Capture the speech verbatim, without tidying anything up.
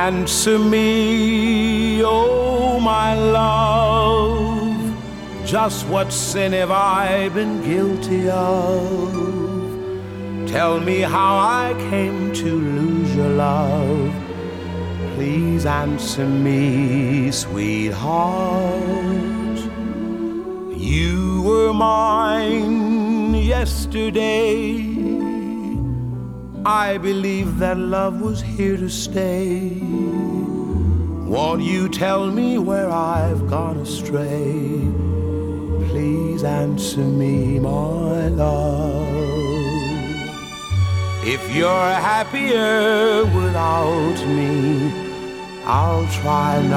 Answer me, oh my love, just what sin have I been guilty of? Tell me how I came to lose your love. Please answer me, sweetheart. You were mine yesterday. I believe that love was here to stay. Won't you tell me where I've gone astray? Please answer me, my love. If you're happier without me, I'll try not